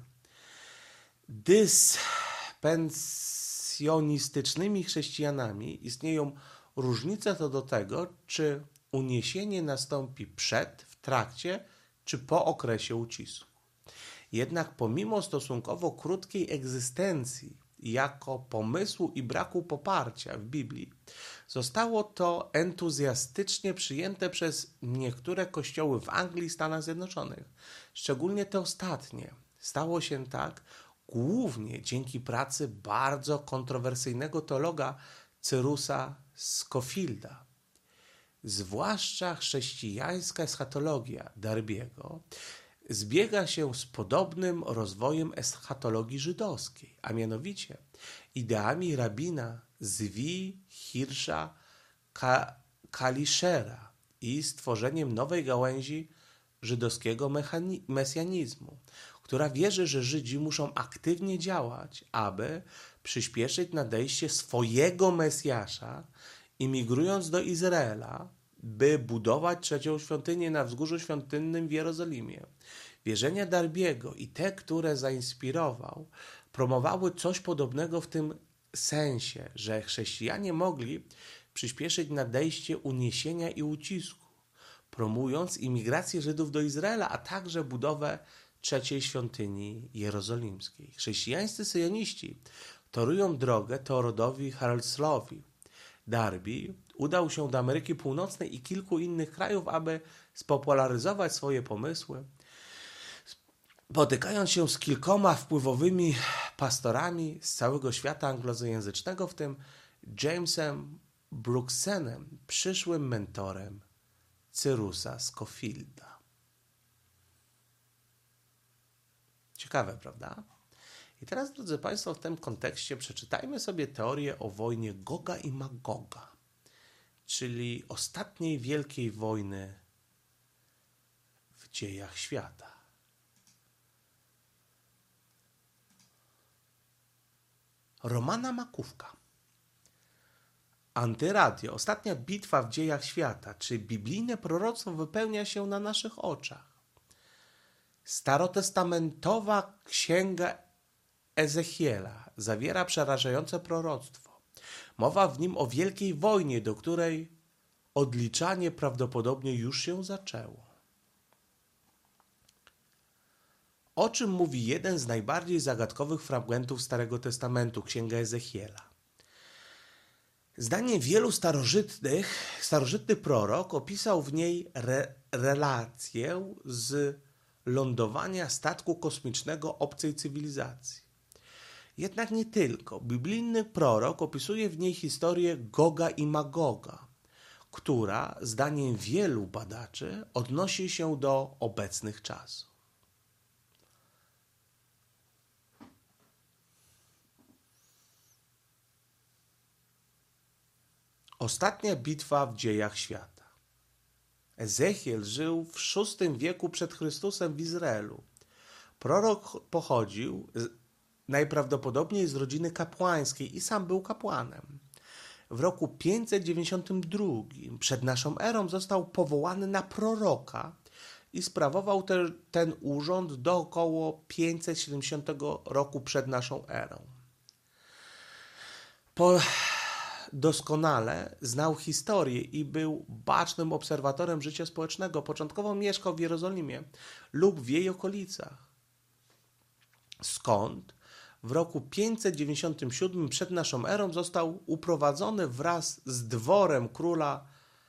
dyspensjonistycznymi chrześcijanami istnieją różnice co do tego, czy uniesienie nastąpi przed, w trakcie, czy po okresie ucisku. Jednak pomimo stosunkowo krótkiej egzystencji jako pomysłu i braku poparcia w Biblii, zostało to entuzjastycznie przyjęte przez niektóre kościoły w Anglii i Stanach Zjednoczonych. Szczególnie te ostatnie. Stało się tak głównie dzięki pracy bardzo kontrowersyjnego teologa Cyrusa Scofielda. Zwłaszcza chrześcijańska eschatologia Darby'ego zbiega się z podobnym rozwojem eschatologii żydowskiej, a mianowicie ideami rabina Zvi Hirscha Kaliszera i stworzeniem nowej gałęzi żydowskiego mesjanizmu, która wierzy, że Żydzi muszą aktywnie działać, aby przyspieszyć nadejście swojego Mesjasza, imigrując do Izraela, by budować trzecią świątynię na Wzgórzu Świątynnym w Jerozolimie. Wierzenia Darby'ego i te, które zainspirował, promowały coś podobnego w tym sensie, że chrześcijanie mogli przyspieszyć nadejście uniesienia i ucisku, promując imigrację Żydów do Izraela, a także budowę trzeciej świątyni jerozolimskiej. Chrześcijańscy syjoniści torują drogę Teodorowi Herzlowi. Darby udał się do Ameryki Północnej i kilku innych krajów, aby spopularyzować swoje pomysły, spotykając się z kilkoma wpływowymi pastorami z całego świata anglojęzycznego, w tym Jamesem Brooksenem, przyszłym mentorem Cyrusa Scofielda. Ciekawe, prawda? I teraz, drodzy Państwo, w tym kontekście przeczytajmy sobie teorię o wojnie Goga i Magoga, czyli ostatniej wielkiej wojny w dziejach świata. Romana Makówka. Antyradio. Ostatnia bitwa w dziejach świata. Czy biblijne proroctwo wypełnia się na naszych oczach? Starotestamentowa księga Ezechiela zawiera przerażające proroctwo. Mowa w nim o wielkiej wojnie, do której odliczanie prawdopodobnie już się zaczęło. O czym mówi jeden z najbardziej zagadkowych fragmentów Starego Testamentu, księga Ezechiela? Zdaniem wielu starożytny prorok opisał w niej relację z lądowania statku kosmicznego obcej cywilizacji. Jednak nie tylko. Biblijny prorok opisuje w niej historię Goga i Magoga, która, zdaniem wielu badaczy, odnosi się do obecnych czasów. Ostatnia bitwa w dziejach świata. Ezechiel żył w VI wieku przed Chrystusem w Izraelu. Prorok pochodził najprawdopodobniej z rodziny kapłańskiej i sam był kapłanem. W roku 592 przed naszą erą został powołany na proroka i sprawował ten urząd do około 570 roku przed naszą erą. Doskonale znał historię i był bacznym obserwatorem życia społecznego. Początkowo mieszkał w Jerozolimie lub w jej okolicach. Skąd w roku 597 przed naszą erą został uprowadzony wraz z dworem króla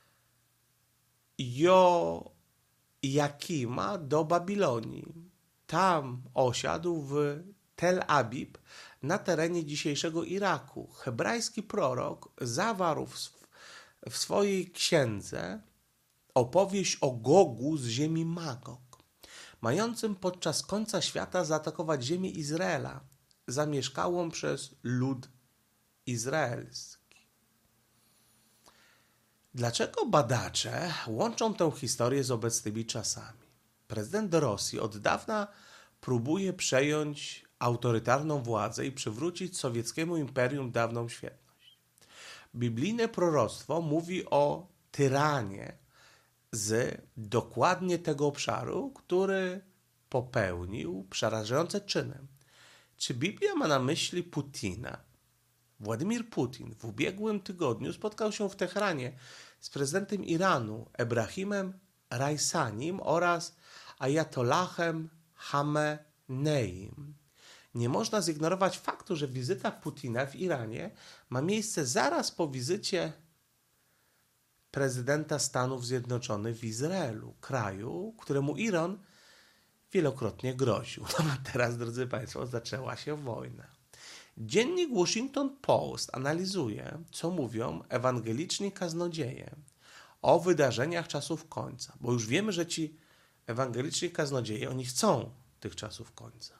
Joakima do Babilonii. Tam osiadł w Tel Abib na terenie dzisiejszego Iraku. Hebrajski prorok zawarł w swojej księdze opowieść o Gogu z ziemi Magog, mającym podczas końca świata zaatakować ziemię Izraela, zamieszkałą przez lud izraelski. Dlaczego badacze łączą tę historię z obecnymi czasami? Prezydent Rosji od dawna próbuje przejąć autorytarną władzę i przywrócić sowieckiemu imperium dawną świetność. Biblijne proroctwo mówi o tyranie z dokładnie tego obszaru, który popełnił przerażające czyny. Czy Biblia ma na myśli Putina? Władimir Putin w ubiegłym tygodniu spotkał się w Teheranie z prezydentem Iranu Ebrahimem Raisanim oraz ajatollahem Khameneim. Nie można zignorować faktu, że wizyta Putina w Iranie ma miejsce zaraz po wizycie prezydenta Stanów Zjednoczonych w Izraelu, kraju, któremu Iran wielokrotnie groził. No a teraz, drodzy Państwo, zaczęła się wojna. Dziennik Washington Post analizuje, co mówią ewangeliczni kaznodzieje o wydarzeniach czasów końca, bo już wiemy, że ci ewangeliczni kaznodzieje, oni chcą tych czasów końca.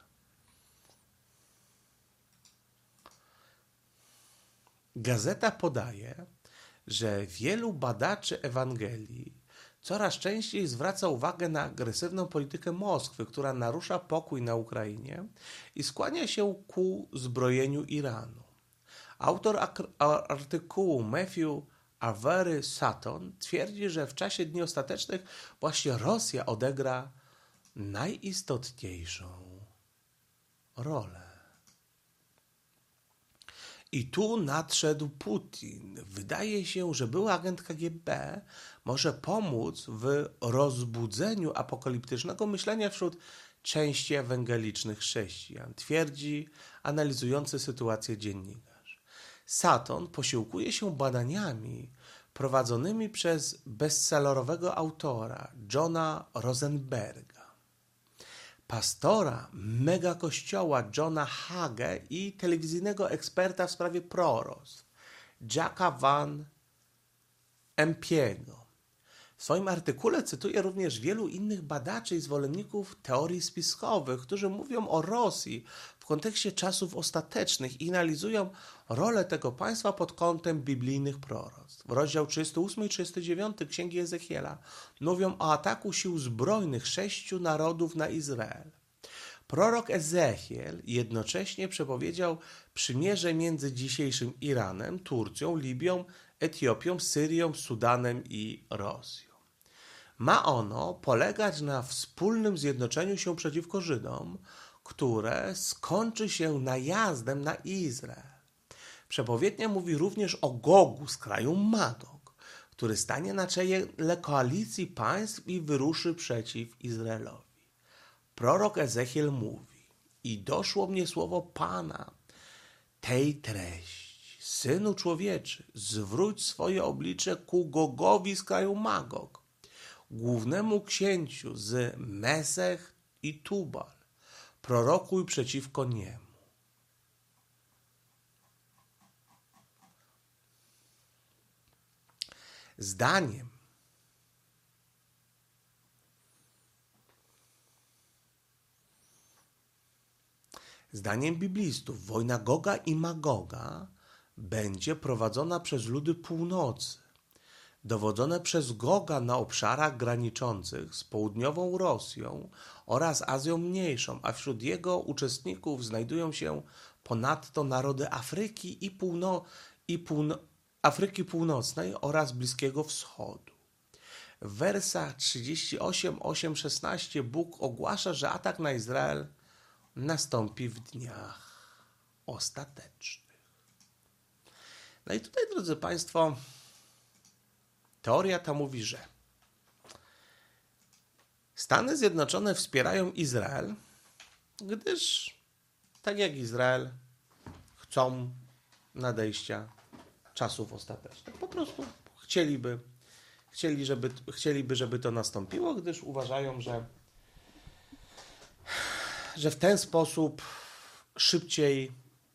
Gazeta podaje, że wielu badaczy Ewangelii coraz częściej zwraca uwagę na agresywną politykę Moskwy, która narusza pokój na Ukrainie i skłania się ku zbrojeniu Iranu. Autor artykułu Matthew Avery Sutton twierdzi, że w czasie dni ostatecznych właśnie Rosja odegra najistotniejszą rolę. I tu nadszedł Putin. Wydaje się, że były agent KGB może pomóc w rozbudzeniu apokaliptycznego myślenia wśród części ewangelicznych chrześcijan, twierdzi analizujący sytuację dziennikarz. Sutton posiłkuje się badaniami prowadzonymi przez bestsellerowego autora Johna Rosenberga, pastora megakościoła Johna Hagee i telewizyjnego eksperta w sprawie proroctw Jacka Van Empiego. W swoim artykule cytuje również wielu innych badaczy i zwolenników teorii spiskowych, którzy mówią o Rosji w kontekście czasów ostatecznych i analizują rolę tego państwa pod kątem biblijnych proroctw. Rozdział 38 i 39 Księgi Ezechiela mówią o ataku sił zbrojnych 6 narodów na Izrael. Prorok Ezechiel jednocześnie przepowiedział przymierze między dzisiejszym Iranem, Turcją, Libią, Etiopią, Syrią, Sudanem i Rosją. Ma ono polegać na wspólnym zjednoczeniu się przeciwko Żydom, które skończy się najazdem na Izrael. Przepowiednia mówi również o Gogu z kraju Magog, który stanie na czele koalicji państw i wyruszy przeciw Izraelowi. Prorok Ezechiel mówi: i doszło mnie słowo Pana tej treści. Synu człowieczy, zwróć swoje oblicze ku Gogowi z kraju Magog, głównemu księciu z Mesech i Tubal. Prorokuj przeciwko niemu. Zdaniem biblistów wojna Goga i Magoga będzie prowadzona przez ludy północy, dowodzone przez Goga na obszarach graniczących z południową Rosją oraz Azją Mniejszą, a wśród jego uczestników znajdują się ponadto narody Afryki Afryki Północnej oraz Bliskiego Wschodu. W wersach 38, 8, 16 Bóg ogłasza, że atak na Izrael nastąpi w dniach ostatecznych. No i tutaj, drodzy Państwo, teoria ta mówi, że Stany Zjednoczone wspierają Izrael, gdyż tak jak Izrael chcą nadejścia czasów ostatecznych. Po prostu chcieliby, żeby to nastąpiło, gdyż uważają, że w ten sposób szybciej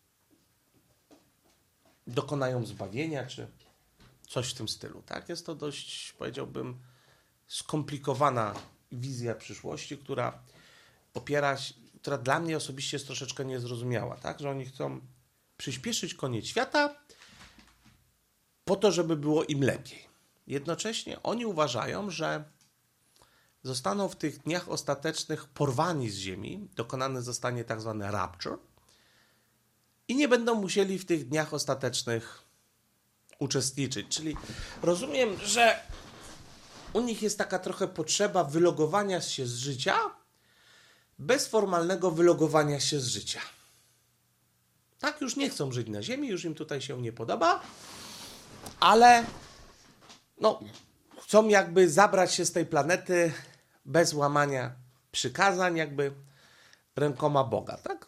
dokonają zbawienia, czy coś w tym stylu. Tak? Jest to dość, powiedziałbym, skomplikowana wizja przyszłości, która dla mnie osobiście jest troszeczkę niezrozumiała. Tak? Że oni chcą przyspieszyć koniec świata po to, żeby było im lepiej. Jednocześnie oni uważają, że zostaną w tych dniach ostatecznych porwani z ziemi, dokonany zostanie tak zwany rapture i nie będą musieli w tych dniach ostatecznych uczestniczyć. Czyli rozumiem, że u nich jest taka trochę potrzeba wylogowania się z życia bez formalnego wylogowania się z życia. Tak, już nie chcą żyć na ziemi, już im tutaj się nie podoba, ale chcą jakby zabrać się z tej planety bez łamania przykazań, jakby rękoma Boga, tak?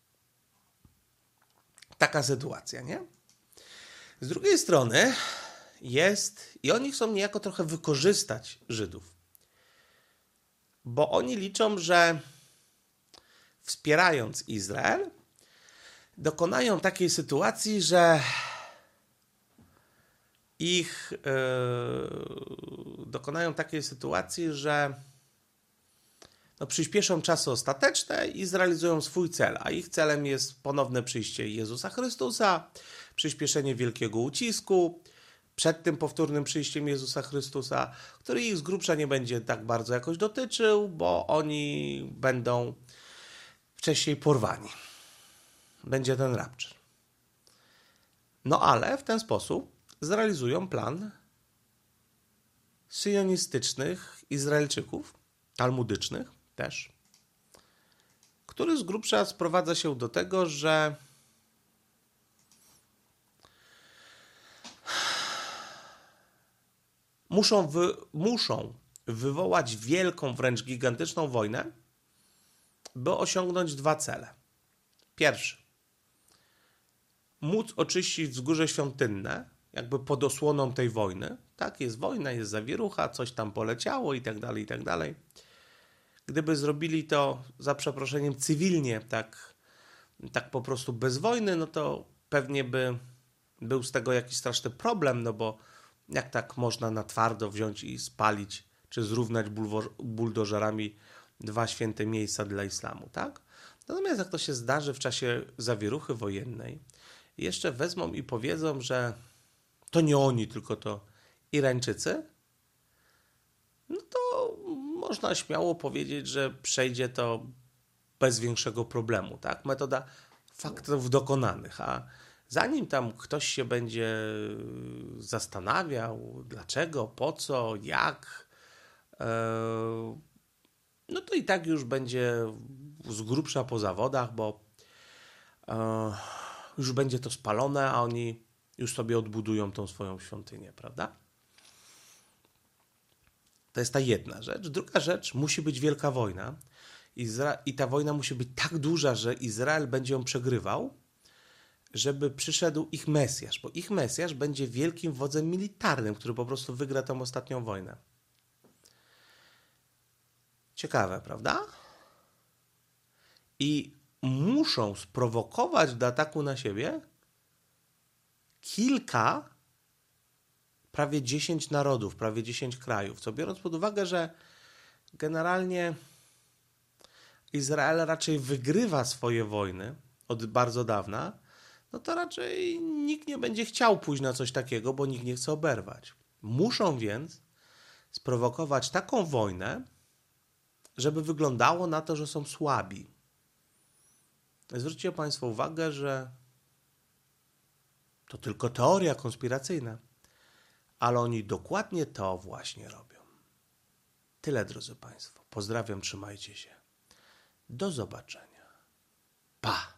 Taka sytuacja, nie? Z drugiej strony i oni chcą niejako trochę wykorzystać Żydów, bo oni liczą, że wspierając Izrael, dokonają takiej sytuacji, że przyspieszą czasy ostateczne i zrealizują swój cel, a ich celem jest ponowne przyjście Jezusa Chrystusa, przyspieszenie wielkiego ucisku przed tym powtórnym przyjściem Jezusa Chrystusa, który ich z grubsza nie będzie tak bardzo jakoś dotyczył, bo oni będą wcześniej porwani. Będzie ten rapture. No ale w ten sposób zrealizują plan syjonistycznych Izraelczyków, talmudycznych też, który z grubsza sprowadza się do tego, że muszą wywołać wielką, wręcz gigantyczną wojnę, by osiągnąć dwa cele. Pierwszy, móc oczyścić wzgórze świątynne, jakby pod osłoną tej wojny. Tak, jest wojna, jest zawierucha, coś tam poleciało i tak dalej, i tak dalej. Gdyby zrobili to, za przeproszeniem, cywilnie, tak po prostu bez wojny, no to pewnie by był z tego jakiś straszny problem, no bo jak tak można na twardo wziąć i spalić, czy zrównać buldożerami dwa święte miejsca dla islamu, tak? Natomiast jak to się zdarzy w czasie zawieruchy wojennej, jeszcze wezmą i powiedzą, że to nie oni, tylko to Irańczycy, no to można śmiało powiedzieć, że przejdzie to bez większego problemu, tak? Metoda faktów dokonanych, a zanim tam ktoś się będzie zastanawiał, dlaczego, po co, jak, no to i tak już będzie z grubsza po zawodach, bo już będzie to spalone, a oni już sobie odbudują tą swoją świątynię, prawda? To jest ta jedna rzecz. Druga rzecz, musi być wielka wojna i ta wojna musi być tak duża, że Izrael będzie ją przegrywał, żeby przyszedł ich Mesjasz, bo ich Mesjasz będzie wielkim wodzem militarnym, który po prostu wygra tą ostatnią wojnę. Ciekawe, prawda? I muszą sprowokować do ataku na siebie kilka prawie 10 narodów, prawie 10 krajów, co biorąc pod uwagę, że generalnie Izrael raczej wygrywa swoje wojny od bardzo dawna, no to raczej nikt nie będzie chciał pójść na coś takiego, bo nikt nie chce oberwać. Muszą więc sprowokować taką wojnę, żeby wyglądało na to, że są słabi. Zwróćcie Państwo uwagę, że to tylko teoria konspiracyjna, ale oni dokładnie to właśnie robią. Tyle, drodzy Państwo. Pozdrawiam, trzymajcie się. Do zobaczenia. Pa!